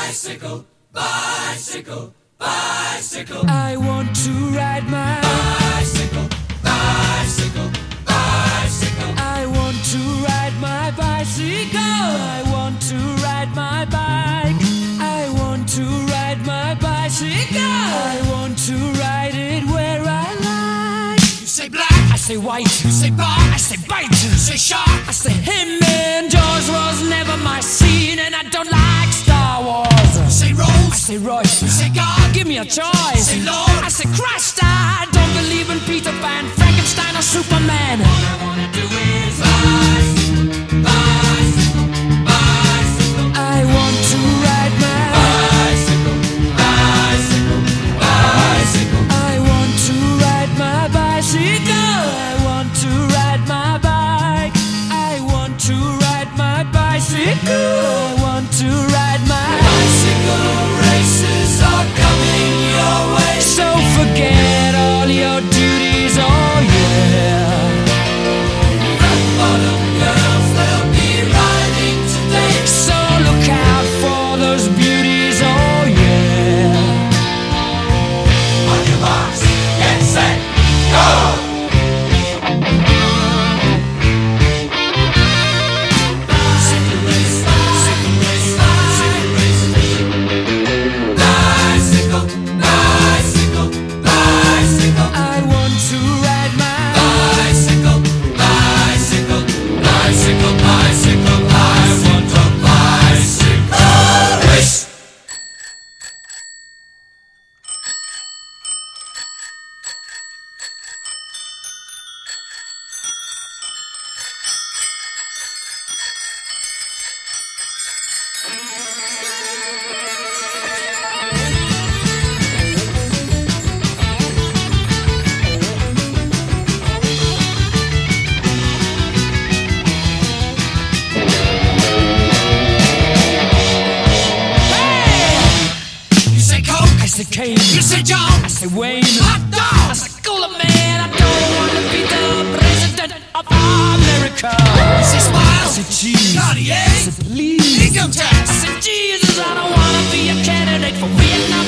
Bicycle, bicycle, bicycle. I want to ride my bicycle, bicycle, bicycle. I want to ride my bicycle. I want to ride my bike. I want to ride my bicycle. I want to ride it where I like. You say black, I say white. you say bar, I say bite. you say shark. I say him and Jaws was never my scene, and I don't like Star Wars. You say I Rose, say Royce. you say God, Give me a choice. say Lord. I say Christ. I don't believe in Peter Pan, Frankenstein, or Superman. All I wanna do is bicycle, bicycle, bicycle. I want to ride my Bicycle, bicycle, bicycle. I want to ride my bicycle. I want to ride my bike. I want to ride my bicycle. I want to ride my Bicycle races are coming your way. So forget all your duties, oh yeah. Flat bottom girls, they'll be riding today. So look out for those beauties, oh yeah. On your marks, get set, go! Bicycle race, bicycle race, bicycle race. Bicycle, bicycle, bicycle. I want to ride my Bicycle, bicycle, bicycle, bicycle. I want a bicycle race. You say Coke, I say Kane. you say John, I say Wayne. hot I dog. say cooler man. I don't want to be the president of America. You say I Smile, say cheese. Cartier, I say please. income I tax. say Jesus. I don't want to be a candidate for Vietnam